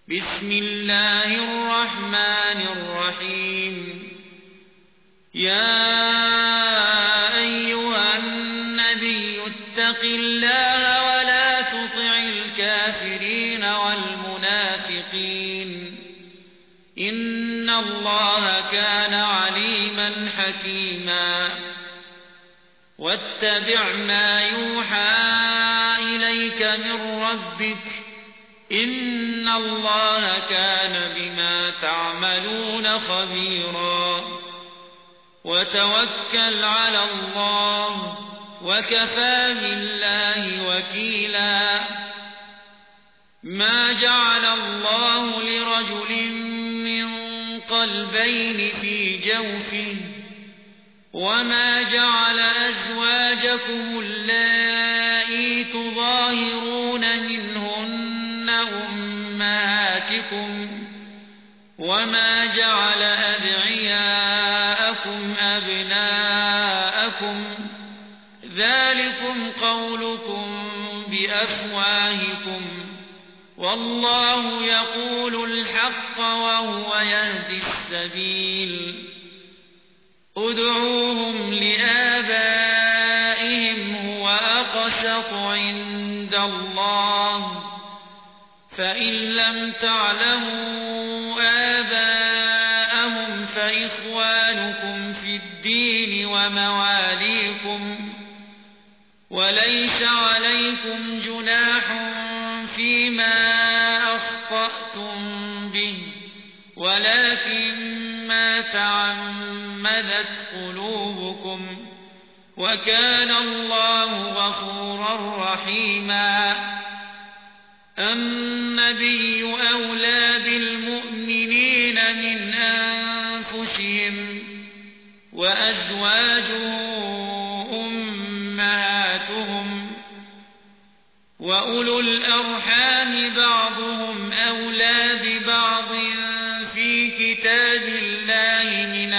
بسم الله الرحمن الرحيم. يا أيها النبي اتق الله ولا تطع الكافرين والمنافقين إن الله كان عليما حكيما. واتبع ما يوحى إليك من ربك إن الله كان بما تعملون خبيرا. وتوكل على الله وكفى بالله وكيلا. ما جعل الله لرجل من قلبين في جوفه وما جعل أزواجكم اللائي تظاهرون منهن أمهاتكم وما جعل أدعياءكم أبناءكم ذلكم قولكم بأفواهكم والله يقول الحق وهو يهدي السبيل. ادعوهم لآبائهم هو أقسط عند الله فإن لم تعلموا آباءهم فإخوانكم في الدين ومواليكم وليس عليكم جناح فيما أخطأتم به ولكن ما تعمدت قلوبكم وكان الله غفورا رحيما. النبي أولى بالمؤمنين من أنفسهم وأزواجه أمهاتهم وأولو الأرحام بعضهم أولى ببعض في كتاب الله من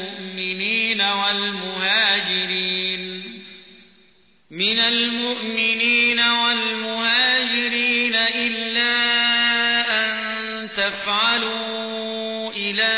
المؤمنين والمهاجرين إلا أن تفعلوا إلى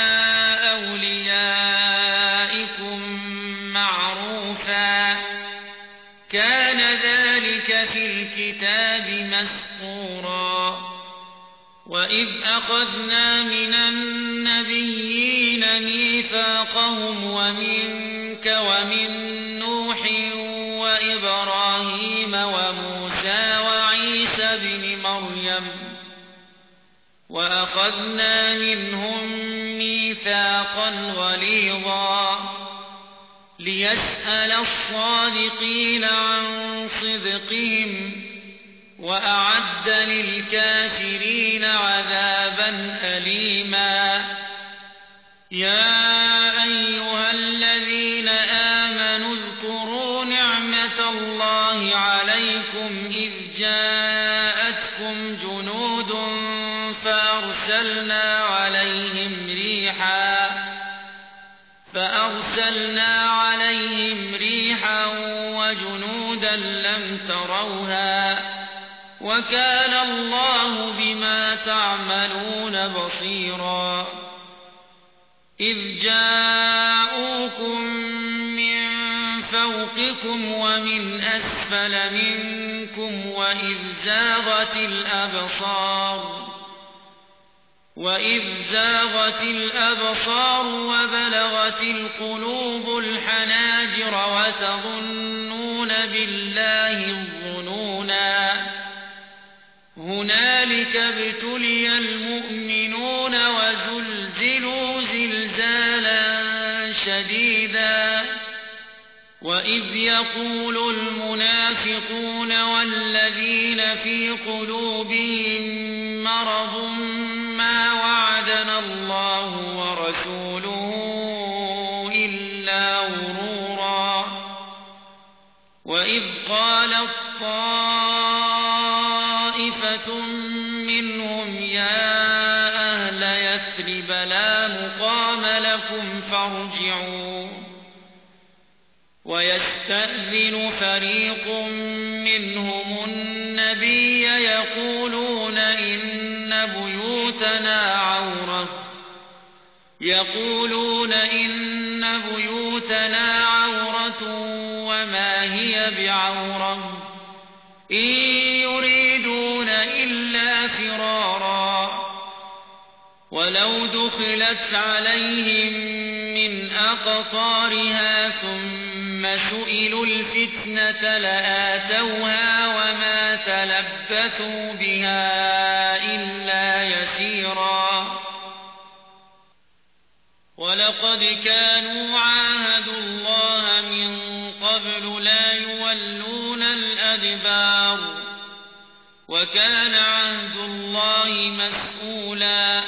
أوليائكم معروفا كان ذلك في الكتاب مسطورا. وإذ أخذنا من النبيين ميثاقهم ومنك ومن نوح وإبراهيم وموسى وعيسى بن مريم وأخذنا منهم ميثاقا غليظا ليسأل الصادقين عن صدقهم وأعد للكافرين عذابا أليما. يا أيها الذين آمنوا اذكروا نعمة الله عليكم إذ جاءتكم جنود فأرسلنا عليهم ريحا وجنودا لم تروها وكان الله بما تعملون بصيرا. إذ جاءوكم من فوقكم ومن أسفل منكم وإذ زاغت الأبصار وبلغت القلوب الحناجر وتظنون بالله الظنونا. هنالك ابتلي المؤمنون وزلزلوا زلزالا شديدا. وإذ يقول المنافقون والذين في قلوبهم مرض ما وعدنا الله ورسوله إلا غرورا. وإذ قالت طائفة منهم يا أهل يثرب لا مقام لكم فارجعوا. ويستأذن فريق منهم النبي يقولون إن إن بيوتنا عورة وما هي بعورة إن يريدون إلا فرارا ولو دخلت عليهم من أقطارها ثم سئلوا الفتنة لآتوها وما تلبثوا بها إلا يسيرا ولقد كانوا عاهدوا الله من قبل لا يولون الأدبار وكان عهد الله مسؤولا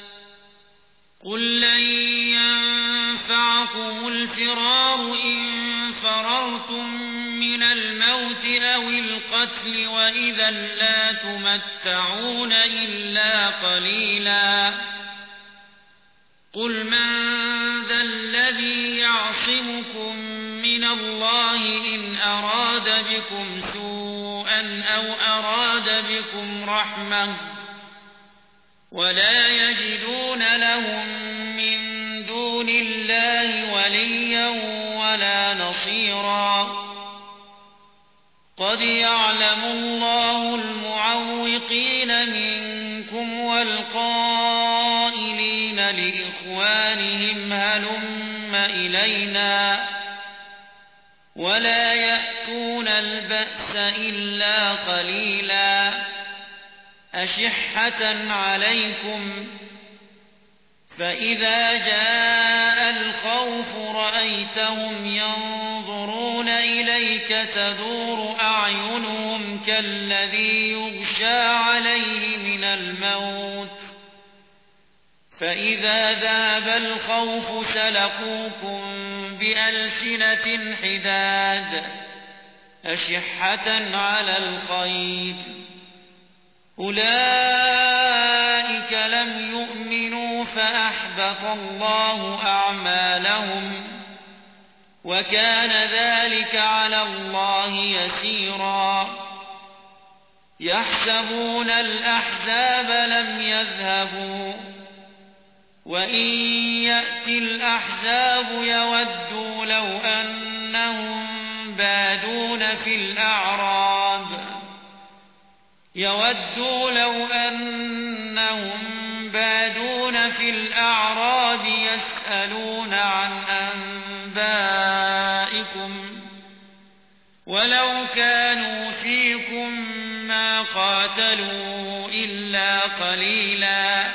قل لن ينفعكم الفرار إن فررتم من الموت أو القتل وإذا لا تمتعون إلا قليلا قل من ذا الذي يعصمكم من الله إن أراد بكم سوءا أو أراد بكم رحمة ولا يجدون لهم من دون الله وليا ولا نصيرا قد يعلم الله المعوقين منكم والقائلين لإخوانهم هلم إلينا ولا يأتون البأس إلا قليلا أشحة عليكم فإذا جاء الخوف رأيتهم ينظرون إليك تدور أعينهم كالذي يغشى عليه من الموت فإذا ذهب الخوف سلقوكم بألسنة حداد أشحة على الخير أولئك لم يؤمنوا فأحبط الله أعمالهم وكان ذلك على الله يسيرا يحسبون الأحزاب لم يذهبوا وإن يأتي الأحزاب يودوا لو أنهم بادون في الأعراب يسألون عن أنبائكم ولو كانوا فيكم ما قاتلوا إلا قليلا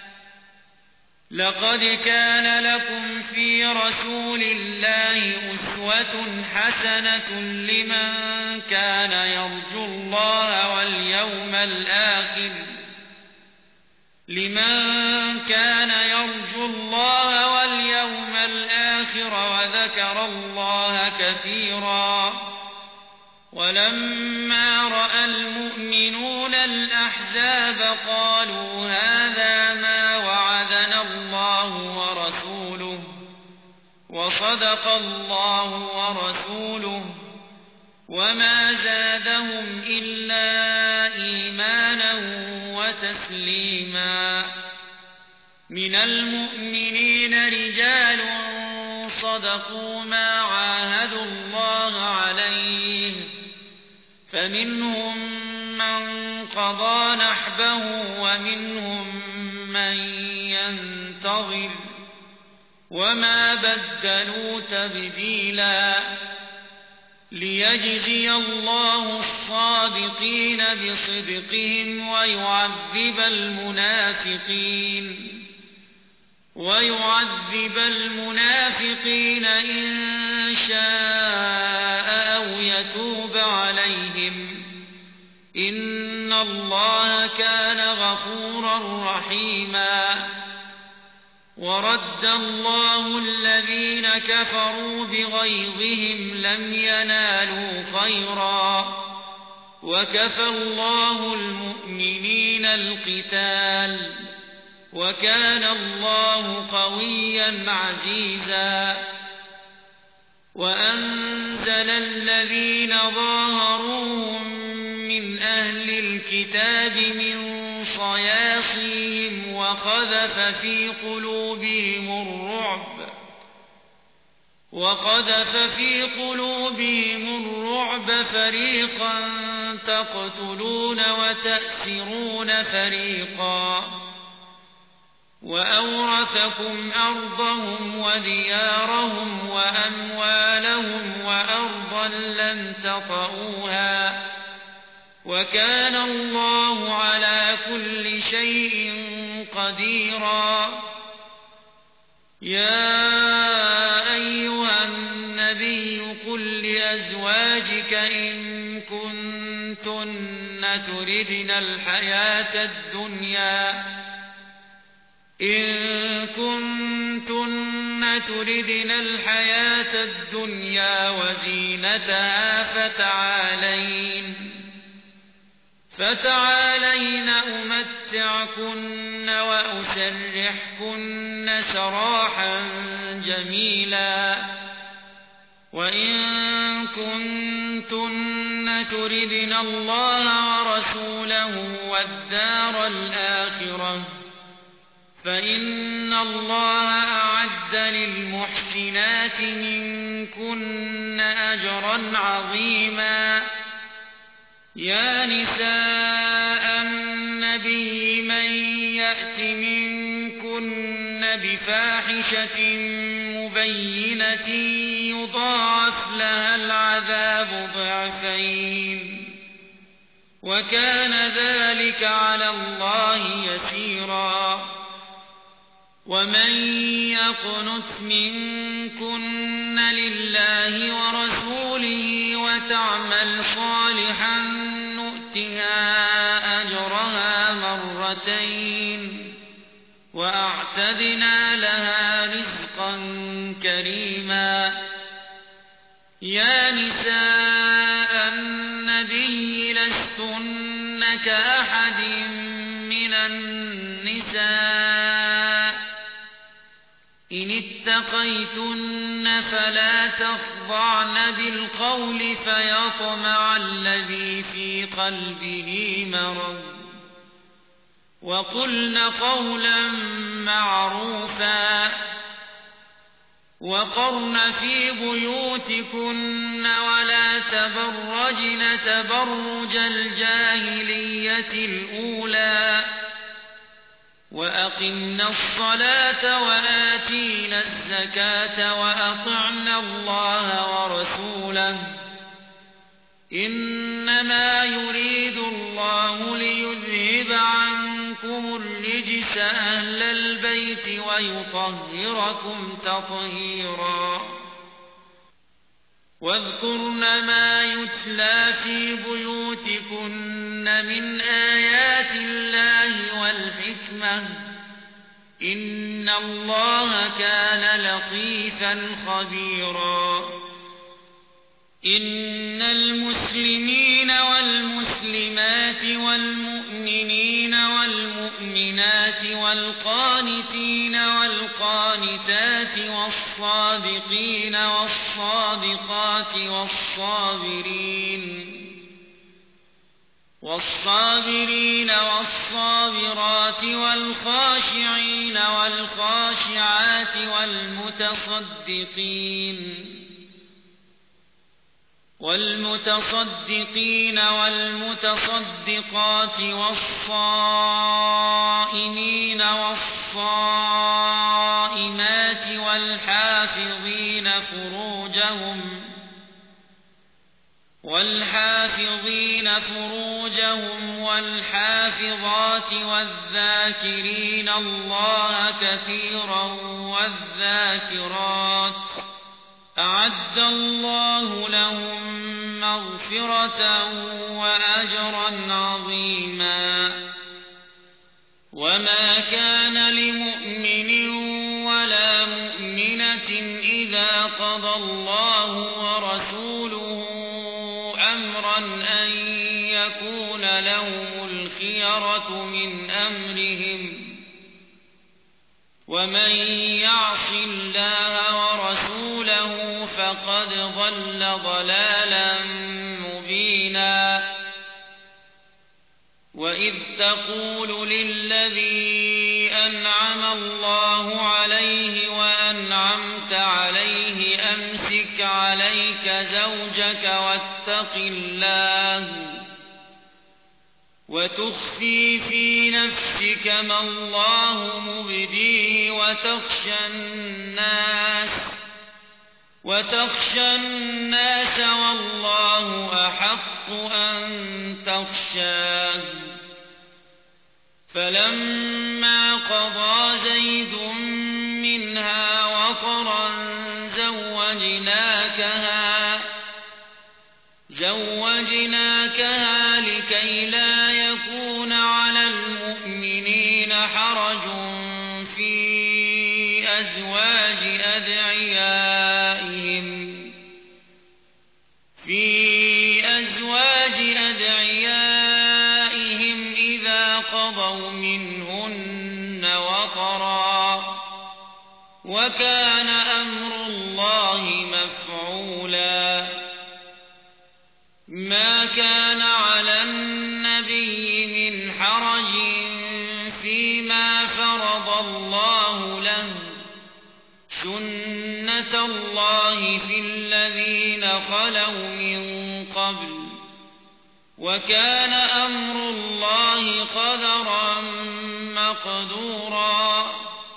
لقد كان لكم في رسول الله أسوة حسنة لمن كان يرجو الله واليوم الآخر وذكر الله كثيرا ولما رأى المؤمنون الأحزاب قالوا هذا ما وعدنا الله ورسوله وصدق الله ورسوله وما زادهم إلا إيمانا وتسليما من المؤمنين رجال صدقوا ما عاهدوا الله عليه فمنهم من قضى نحبه ومنهم من ينتظر وما بدلوا تبديلا ليجزي الله الصادقين بصدقهم ويعذب المنافقين إن شاء أو يتوب عليهم إن الله كان غفورا رحيما ورد الله الذين كفروا بغيظهم لم ينالوا خيرا وكفى الله المؤمنين القتال وكان الله قويا عزيزا وأنزل الذين ظاهروهم من أهل الكتاب من صياصيهم وقذف في قلوبهم الرعب فريقا تقتلون وتأسرون فريقا وأورثكم أرضهم وديارهم وأموالهم وأرضا لم تطئوها وكان الله على كل شيء قديرا. يا أيها النبي قل لأزواجك إن كنتن تردن الحياة الدنيا وزينتها فتعالين أمتعكن وأسرحكن سراحا جميلا. وإن كنتن تردن الله ورسوله والدار الآخرة فإن الله أعد للمحسنات منكن أجرا عظيما. يا نساء النبي من يأت منكن بفاحشة مبينة يضاعف لها العذاب ضعفين وكان ذلك على الله يسيرا. ومن يقنت منكن لله ورسوله وتعمل صالحا نؤتها أجرها مرتين وأعتدنا لها رزقا كريما. يا نساء النبي لستن كأحد من النساء إن اتقيتن فلا تخضعن بالقول فيطمع الذي في قلبه مرض وقلن قولا معروفا وقرن في بيوتكن ولا تبرجن تبرج الجاهلية الأولى وأقمنا الصلاة وآتينا الزكاة وأطعنا الله ورسوله إنما يريد الله ليذهب عنكم الرجس أهل البيت ويطهركم تطهيرا. واذكرن ما يتلى في بيوتكن من آيات الله والحكمة إن الله كان لطيفا خبيرا. إن المسلمين والمسلمات والمؤمنين والمؤمنات والقانتين والقانتات والصادقين والصادقات والصابرين والصابرات والخاشعين والخاشعات والمتصدقين والمتصدقات والصائمين والصائمات والحافظين فروجهم والحافظات والذاكرين الله كثيرا والذاكرات أعد الله لهم مغفرة وأجرا عظيما. وما كان لمؤمن ولا مؤمنة إذا قضى الله ورسوله أمرا أن يكون لهم الخيرة من أمرهم ومن يعص الله ورسوله فقد ضل ضلالا مبينا. وإذ تقول للذي أنعم الله عليه وأنعمت عليه أمسك عليك زوجك واتق الله وتخفي في نفسك ما الله مبديه وتخشى الناس والله أحق أن تخشاه فلما قضى زيد منها وطرا زوجناكها لكي لا يكون على المؤمنين حرج في أزواج أدعيائهم إذا قضوا منهن وطرا وكان أمر الله مفعولا ما كان على النبي من حرج فيما فرض الله له سنة الله في الذين خلوا من قبل وكان أمر الله قدرا مقدورا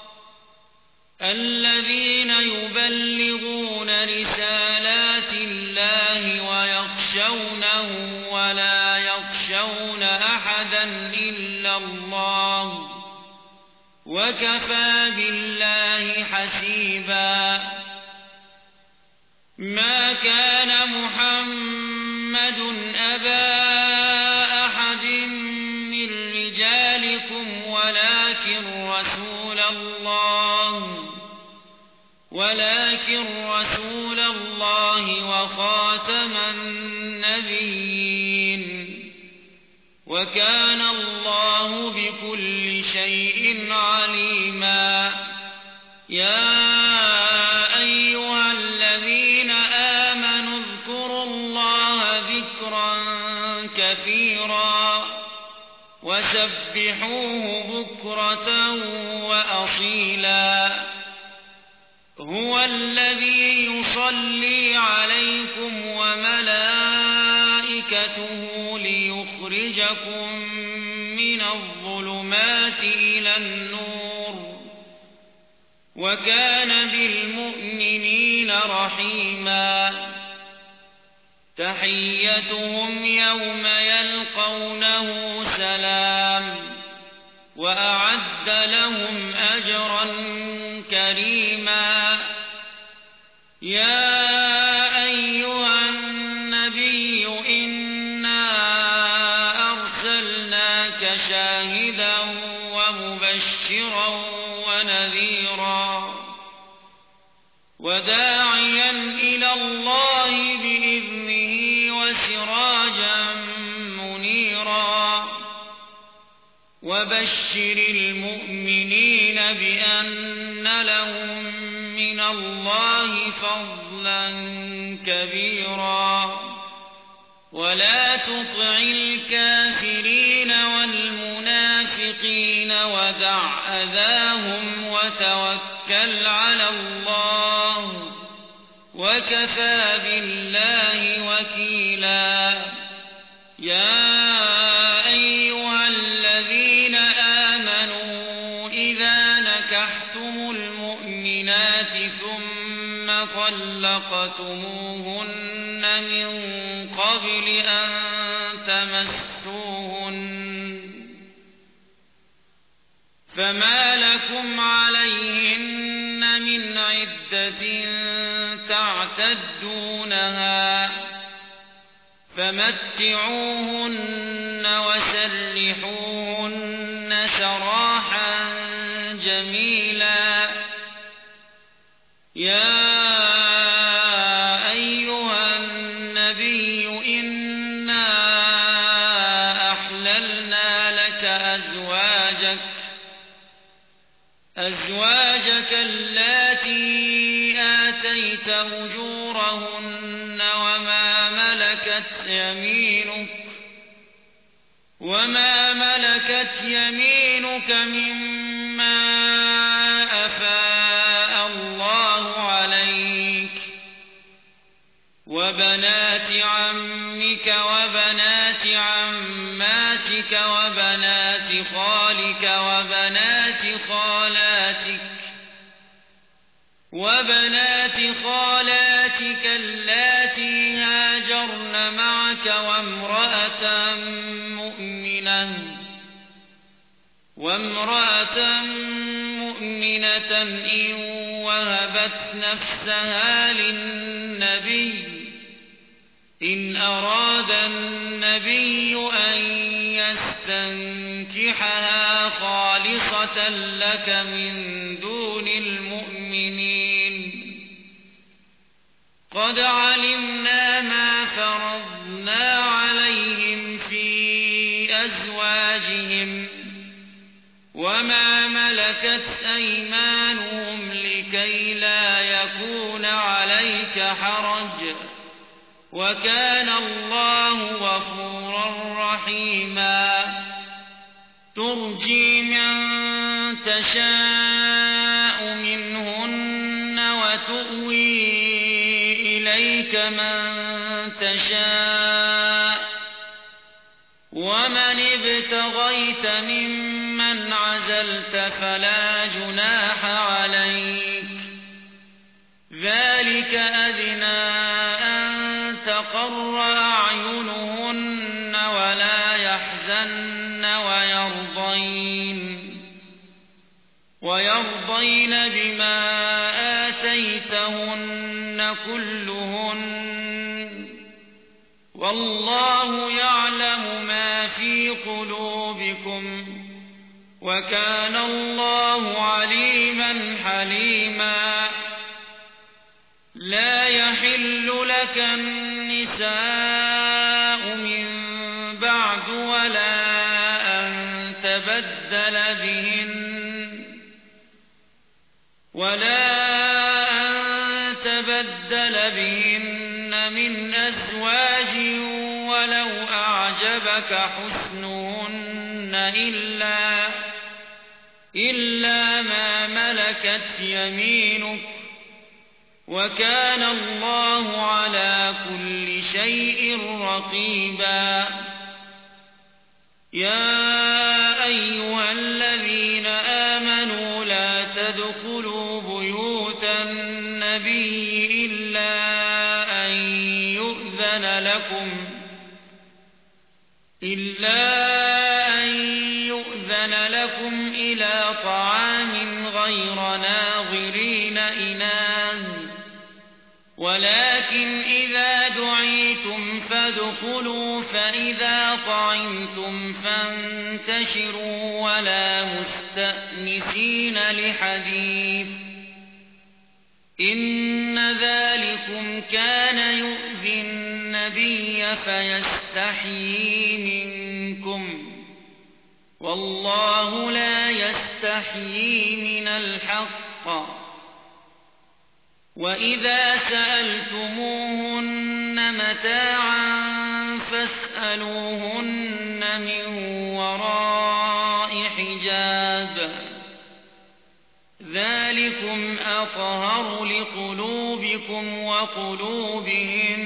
الذين يبلغون رسالات الله ويخشونه ولا يخشون أحدا إلا الله وكفى بالله حسيبا ما كان محمد أبا أحد من رجالكم ولكن رسول الله وخاتم النبيين وكان الله بكل شيء عليما يا أيها الذين آمنوا اذكروا الله ذكرا كثيرا وسبحوه بكرة وأصيلا هو الذي يصلي عليكم وملائكته ليخرجكم من الظلمات إلى النور وكان بالمؤمنين رحيما تحيتهم يوم يلقونه سلام وأعد لهم أجرا كريما يا أيها النبي إنا أرسلناك شاهدا ومبشرا ونذيرا وداعيا إلى الله بإذنه وسراجا منيرا وبشر المؤمنين بأن لهم من الله فضلا كبيرا ولا تطع الكافرين والمنافقين ودع أذاهم وتوكل على الله وكفى بالله وكيلا يا أيها الذين آمنوا إذا نكحتم المؤمنات ثم طلقتموهن من قبل أن تمسوهن فما لكم عليهن من عدة تعتدونها فمتعوهن وسرحوهن سراحا جميلا يا أيها النبي إنا أحللنا لك أزواجك اللاتي آتيت أجورهن وما ملكت يمينك وما ملكت يمينك مما أفاء الله عليك وبنات عمك وبنات عماتك وبنات خالك وبنات خالاتك اللاتي هاجرن معك وامرأة مؤمنة إن وهبت نفسها للنبي إن أراد النبي أن يستنكحها خالصة لك من دون المؤمنين قد علمنا ما فرضنا عليهم في أزواجهم وما ملكت أيمانهم لكي لا يكون عليك حرج وكان الله غفورا رحيما ترجي من تشاء منهن وتؤوي إليك من تشاء ومن ابتغيت ممن عزلت فلا جناح عليك ذلك أدنى أن تقر أعينهن ولا يحزن ويرضين بما آتيتهن كلهن والله يعلم ما في قلوبكم وكان الله عليما حليما لا يحل لك النساء من بعد ولا أن تبدل بهن من أزواج ولو أعجبك حسنهن إلا ما ملكت يمينك وكان الله على كل شيء رقيبا يا أيها الذين آمنوا لا تدخلوا بيوت النبي إلا أن يؤذن لكم إلى طعام غير ناظرين إناه ولكن إذا دعيتم فادخلوا فإذا طعمتم فانتشروا ولا مستأنسين لحديث إن ذلكم كان يؤذي النبي فيستحيي منكم والله لا يستحيي من الحق وإذا سألتموهن متاعا فاسألوهن من وراء حجاب ذلكم أطهر لقلوبكم وقلوبهن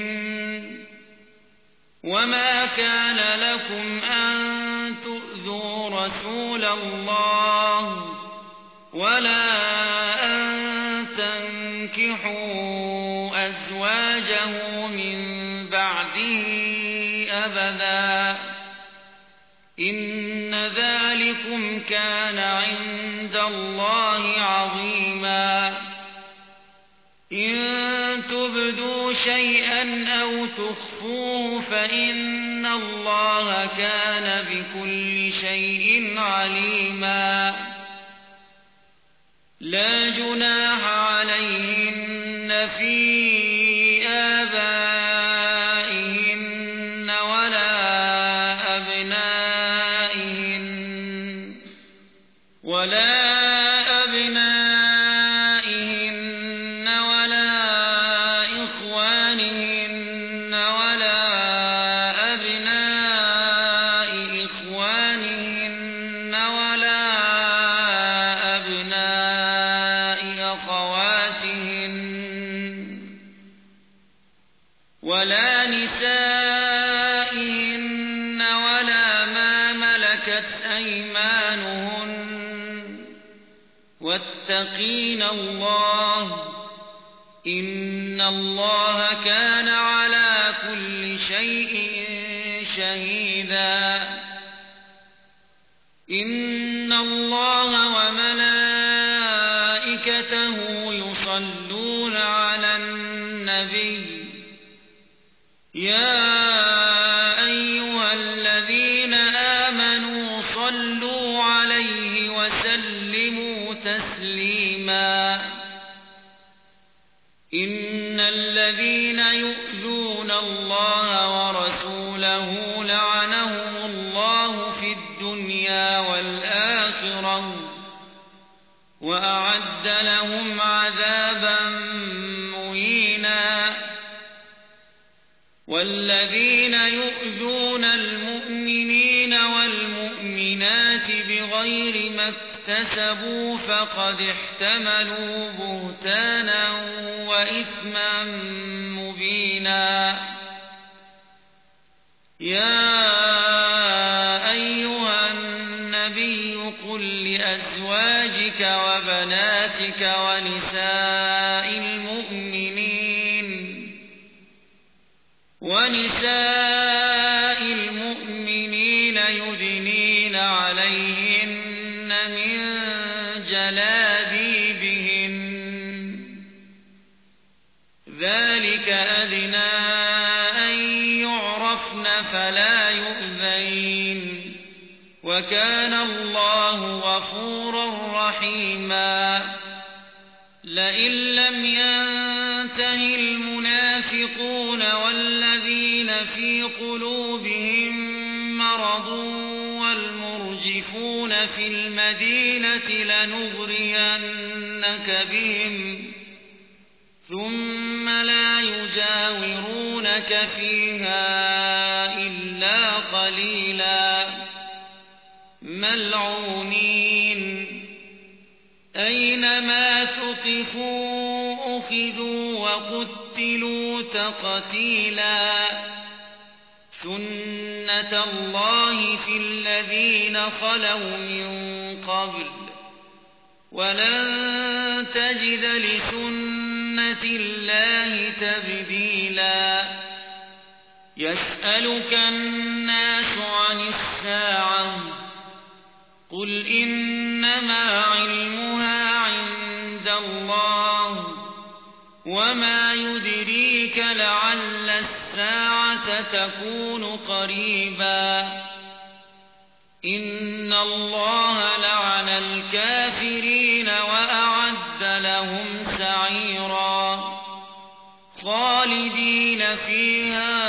وما كان لكم أن تؤذوا رسول الله ولا أن تنكحوا أزواجه من بعده أبدا إن ذلكم كان عند الله عظيما إن تبدوا شيئا أو تخفوه فإن الله كان بكل شيء عليما لا جناح عليهن في آبائهن ولا أبنائهن ولا إخوانهن ولا أبناء إخوانهن واتقين الله إن الله كان على كل شيء شهيدا إن الله وملائكته يصلون على النبي يا أيها الذين آمنوا صلوا عليه وسلموا تسليما إن الذين يؤذون الله ورسوله لعنهم الله في الدنيا والآخرة وأعد لهم عذابا مهينا والذين يؤذون المؤمنين والمؤمنات بغير ما اكتسبوا فقد احتملوا بهتانا وإثما مبينا يا أيها النبي قل لأزواجك وبناتك ونساء المؤمنين يدنين عليهن من جلابيبهن ذلك أدنى أن يعرفن فلا يؤذين وكان الله غفورا رحيما لئن لم ينته المنافقون والذين في قلوبهم مرض والمرجفون في المدينة لنغرينك بهم ثم لا يجاورونك فيها إلا قليلا ملعونين أينما ثقفوا أخذوا وقتلوا تقتيلا سنة الله في الذين خلوا من قبل ولن تجد لسنة الله تبديلا يسألك الناس عن الساعة قل إنما علمها عند الله وما يدريك لعل الساعة تكون قريبا إن الله لعن الكافرين وأعد لهم سعيرا خالدين فيها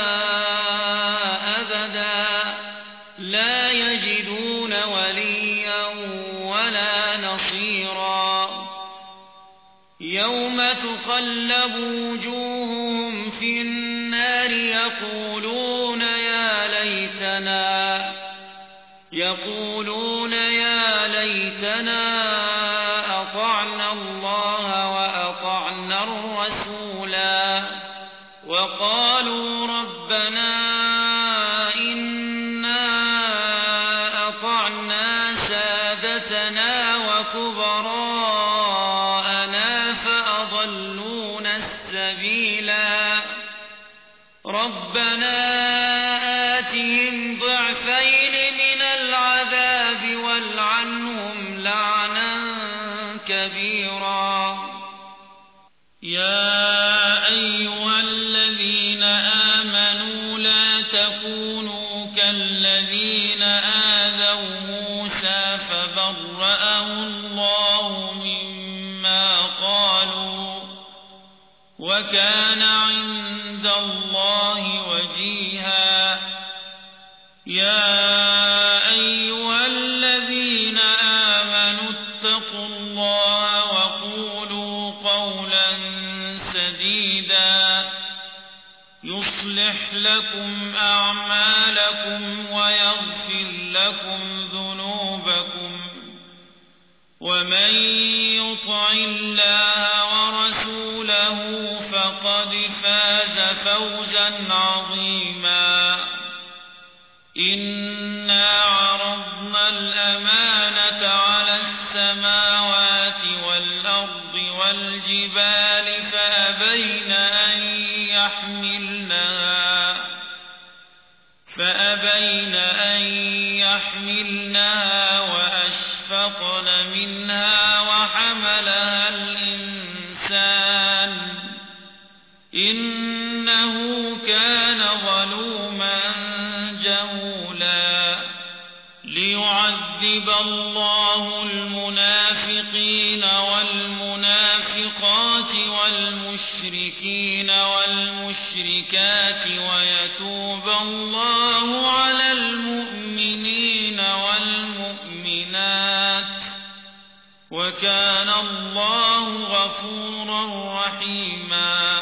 أبدا لا يجدون وليا ولا نصيرا يوم تقلب وجوههم في النار يقولون يا ليتنا أطعنا الله وأطعنا الرسولا وقالوا ربنا إنا أطعنا سادتنا وكبراءنا فأضلونا السبيلا ربنا آتهم ضعفين من العذاب والعنهم لعنا كبيرا يا أيها الذين آمنوا لا تكونوا كالذين آذوا موسى فبرأه الله مما قالوا وكان عند الله وجيها يا أيها الذين آمنوا اتقوا الله وقولوا قولا سديدا يصلح لكم أعمالكم ويغفر لكم ذنوبكم ومن يطع الله ورسوله فقد فاز فوزا عظيما إنا عرضنا الأمانة على السماوات والجبال فأبين أن يحملنها وأشفقن منها وحملها الإنسان إنه كان ظلوما جهولا ليعذب الله المنافقين والمنافقات والمشركين والمشركات ويتوب الله على المؤمنين والمؤمنات وكان الله غفورا رحيما